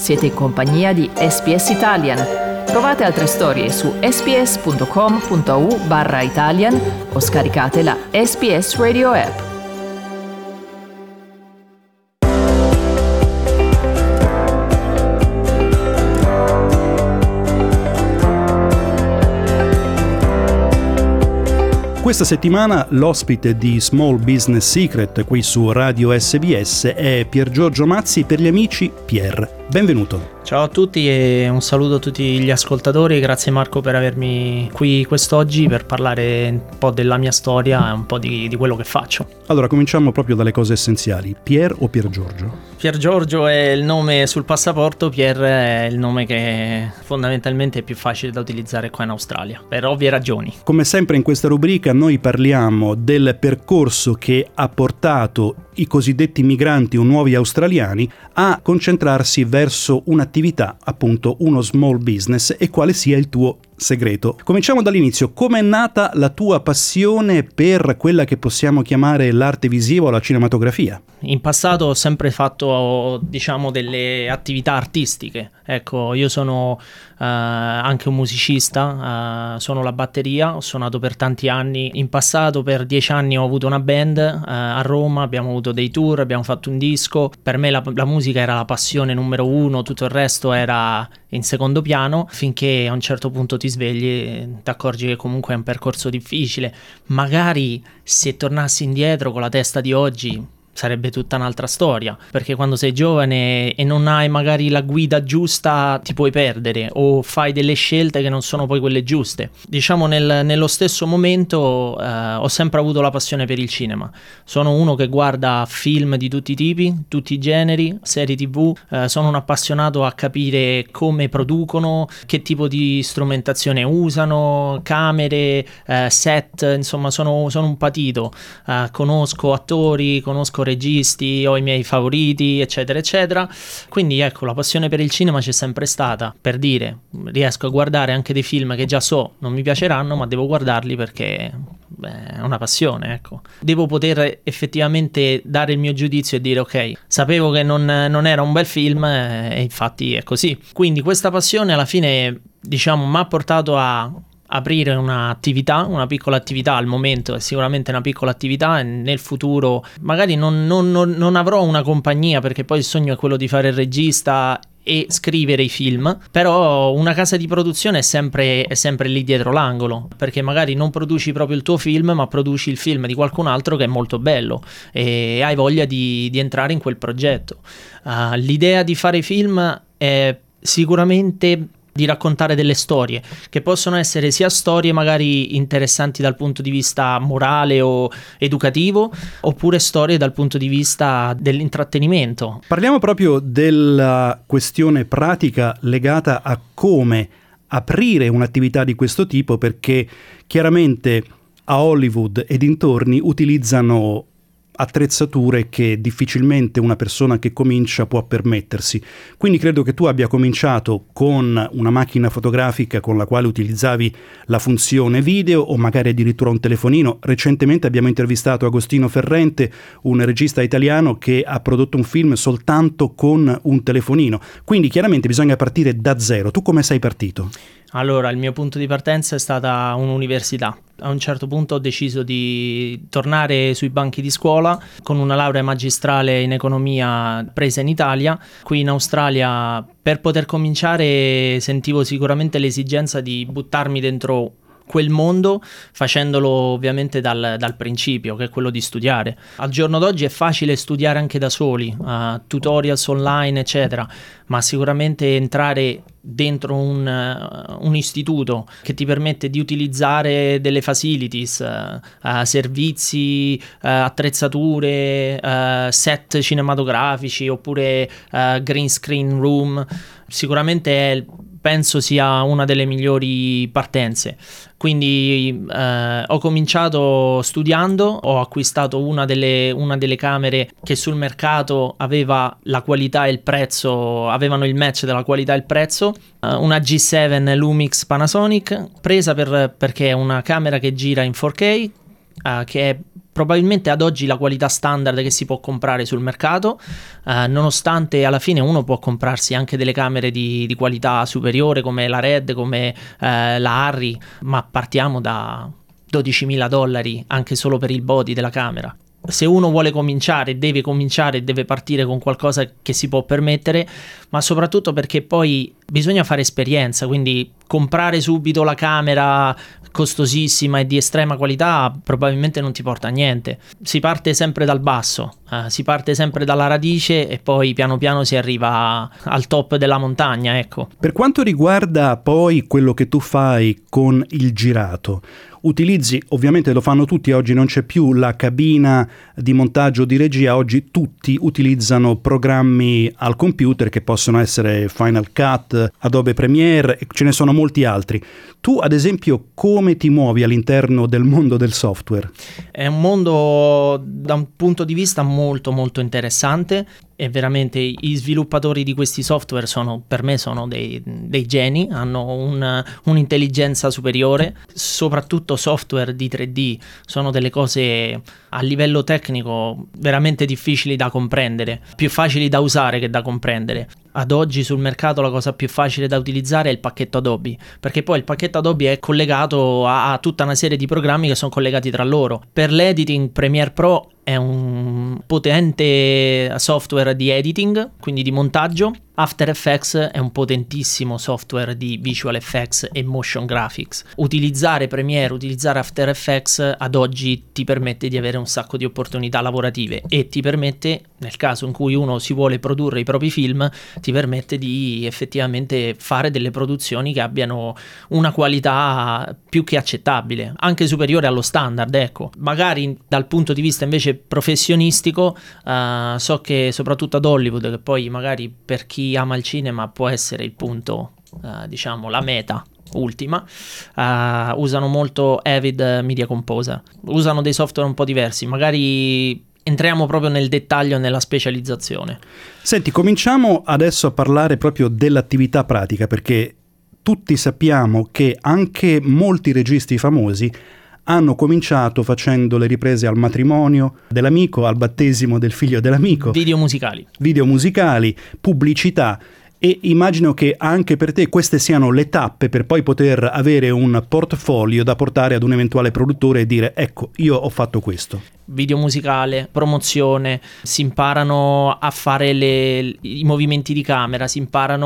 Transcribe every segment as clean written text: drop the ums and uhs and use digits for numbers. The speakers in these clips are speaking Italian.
Siete in compagnia di SPS Italian. Trovate altre storie su sps.com.au/Italian o scaricate la SPS Radio app. Questa settimana l'ospite di Small Business Secret qui su Radio SBS è Piergiorgio Mazzi, per gli amici Pier. Benvenuto. Ciao a tutti e un saluto a tutti gli ascoltatori. Grazie Marco per avermi qui quest'oggi per parlare un po' della mia storia e un po' di quello che faccio. Allora, cominciamo proprio dalle cose essenziali. Pier o Piergiorgio? Piergiorgio è il nome sul passaporto, Pier è il nome che fondamentalmente è più facile da utilizzare qua in Australia, per ovvie ragioni. Come sempre in questa rubrica noi parliamo del percorso che ha portato i cosiddetti migranti o nuovi australiani a concentrarsi verso un'attività, appunto uno small business, e quale sia il tuo segreto. Cominciamo dall'inizio. Come è nata la tua passione per quella che possiamo chiamare l'arte visiva o la cinematografia? In passato ho sempre fatto, delle attività artistiche. Ecco, io sono anche un musicista, suono la batteria, ho suonato per tanti anni. In passato per 10 anni ho avuto una band a Roma, abbiamo avuto dei tour, abbiamo fatto un disco. Per me la musica era la passione numero uno, tutto il resto era in secondo piano, finché a un certo punto ti svegli e ti accorgi che comunque è un percorso difficile. Magari se tornassi indietro con la testa di oggi sarebbe tutta un'altra storia, perché quando sei giovane e non hai magari la guida giusta ti puoi perdere o fai delle scelte che non sono poi quelle giuste. Diciamo nello stesso momento ho sempre avuto la passione per il cinema. Sono uno che guarda film di tutti i tipi, tutti i generi, serie TV, sono un appassionato a capire come producono, che tipo di strumentazione usano, camere, set, insomma sono un patito, conosco attori, conosco registi, ho i miei favoriti, eccetera eccetera. Quindi ecco, la passione per il cinema c'è sempre stata. Per dire, riesco a guardare anche dei film che già so non mi piaceranno, ma devo guardarli perché è una passione, ecco. Devo poter effettivamente dare il mio giudizio e dire ok, sapevo che non era un bel film e infatti è così. Quindi questa passione alla fine, mi ha portato a aprire una piccola attività. Al momento è sicuramente una piccola attività e nel futuro magari non avrò una compagnia, perché poi il sogno è quello di fare il regista e scrivere i film, però una casa di produzione è sempre lì dietro l'angolo, perché magari non produci proprio il tuo film ma produci il film di qualcun altro che è molto bello e hai voglia di entrare in quel progetto. L'idea di fare film è sicuramente di raccontare delle storie che possono essere sia storie magari interessanti dal punto di vista morale o educativo, oppure storie dal punto di vista dell'intrattenimento. Parliamo proprio della questione pratica legata a come aprire un'attività di questo tipo, perché chiaramente a Hollywood e dintorni utilizzano attrezzature che difficilmente una persona che comincia può permettersi. Quindi credo che tu abbia cominciato con una macchina fotografica con la quale utilizzavi la funzione video o magari addirittura un telefonino. Recentemente abbiamo intervistato Agostino Ferrente, un regista italiano che ha prodotto un film soltanto con un telefonino. Quindi chiaramente bisogna partire da zero. Tu come sei partito? Allora, il mio punto di partenza è stata un'università. A un certo punto ho deciso di tornare sui banchi di scuola con una laurea magistrale in economia presa in Italia. Qui in Australia, per poter cominciare, sentivo sicuramente l'esigenza di buttarmi dentro quel mondo, facendolo ovviamente dal principio, che è quello di studiare. Al giorno d'oggi è facile studiare anche da soli, tutorials online eccetera, ma sicuramente entrare dentro un istituto che ti permette di utilizzare delle facilities, servizi, attrezzature, set cinematografici oppure green screen room, sicuramente penso sia una delle migliori partenze. Quindi ho cominciato studiando, ho acquistato una delle camere che sul mercato aveva la qualità e il prezzo, avevano il match della qualità e il prezzo, una G7 Lumix Panasonic, presa perché è una camera che gira in 4K, che è probabilmente ad oggi la qualità standard che si può comprare sul mercato, nonostante alla fine uno può comprarsi anche delle camere di qualità superiore come la Red, come la Arri, ma partiamo da $12.000 anche solo per il body della camera. Se uno vuole cominciare, deve partire con qualcosa che si può permettere, ma soprattutto perché poi bisogna fare esperienza, quindi comprare subito la camera costosissima e di estrema qualità probabilmente non ti porta a niente. Si parte sempre dal basso, si parte sempre dalla radice e poi piano piano si arriva al top della montagna, ecco. Per quanto riguarda poi quello che tu fai con il girato, utilizzi, ovviamente lo fanno tutti, oggi non c'è più la cabina di montaggio di regia, oggi tutti utilizzano programmi al computer che possono essere Final Cut, Adobe Premiere, e ce ne sono molti altri. Tu ad esempio come ti muovi all'interno del mondo del software? È un mondo da un punto di vista molto molto interessante e veramente i sviluppatori di questi software per me sono dei geni, hanno un'intelligenza superiore, soprattutto software di 3D, sono delle cose a livello tecnico veramente difficili da comprendere, più facili da usare che da comprendere. Ad oggi sul mercato la cosa più facile da utilizzare è il pacchetto Adobe, perché poi il pacchetto Adobe è collegato a tutta una serie di programmi che sono collegati tra loro. Per l'editing Premiere Pro è un potente software di editing, quindi di montaggio. After Effects è un potentissimo software di visual effects e motion graphics. Utilizzare Premiere, utilizzare After Effects ad oggi ti permette di avere un sacco di opportunità lavorative e ti permette, nel caso in cui uno si vuole produrre i propri film, ti permette di effettivamente fare delle produzioni che abbiano una qualità più che accettabile, anche superiore allo standard, ecco. Magari dal punto di vista invece professionistico, so che soprattutto ad Hollywood, che poi magari per chi ama il cinema può essere il punto, diciamo la meta ultima, usano molto Avid Media Composer, usano dei software un po' diversi, magari entriamo proprio nel dettaglio, nella specializzazione. Senti, cominciamo adesso a parlare proprio dell'attività pratica, perché tutti sappiamo che anche molti registi famosi hanno cominciato facendo le riprese al matrimonio dell'amico, al battesimo del figlio dell'amico. Video musicali, pubblicità, e immagino che anche per te queste siano le tappe per poi poter avere un portfolio da portare ad un eventuale produttore e dire: ecco, io ho fatto questo. Video musicale, promozione, si imparano a fare i movimenti di camera, si impara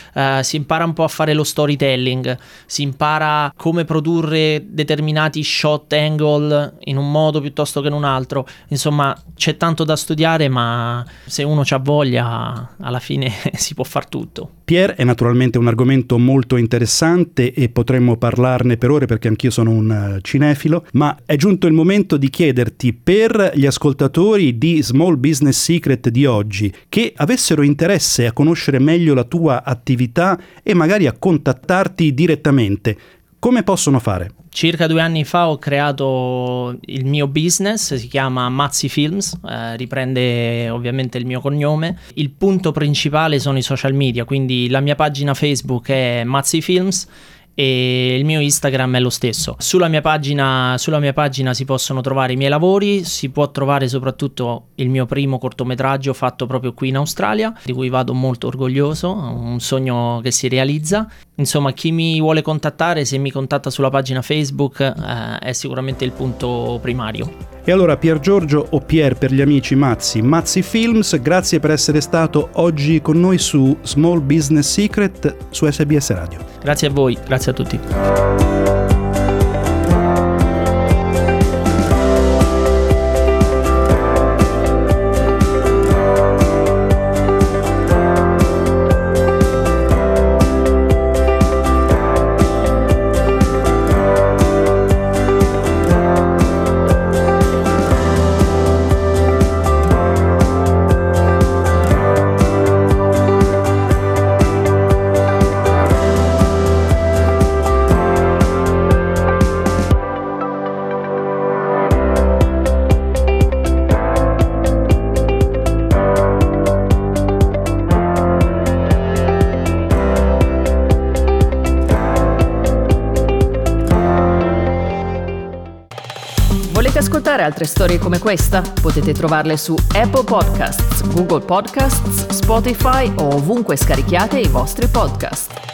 un po' a fare lo storytelling, si impara come produrre determinati shot angle in un modo piuttosto che in un altro. Insomma, c'è tanto da studiare, ma se uno c'ha voglia alla fine si può far tutto. Pier è naturalmente un argomento molto interessante e potremmo parlarne per ore perché anch'io sono un cinefilo, ma è giunto il momento di chiederti, per gli ascoltatori di Small Business Secret di oggi che avessero interesse a conoscere meglio la tua attività e magari a contattarti direttamente, come possono fare? Circa 2 anni fa ho creato il mio business, si chiama Mazzi Films, riprende ovviamente il mio cognome. Il punto principale sono i social media, quindi la mia pagina Facebook è Mazzi Films e il mio Instagram è lo stesso. Sulla mia pagina si possono trovare i miei lavori, si può trovare soprattutto il mio primo cortometraggio fatto proprio qui in Australia, di cui vado molto orgoglioso, un sogno che si realizza. Insomma, chi mi vuole contattare, se mi contatta sulla pagina Facebook, è sicuramente il punto primario. E allora Pier Giorgio, o Pier per gli amici Mazzi Films, grazie per essere stato oggi con noi su Small Business Secret su SBS Radio. Grazie a voi, grazie a tutti. ascoltare altre storie come questa? Potete trovarle su Apple Podcasts, Google Podcasts, Spotify o ovunque scarichiate i vostri podcast.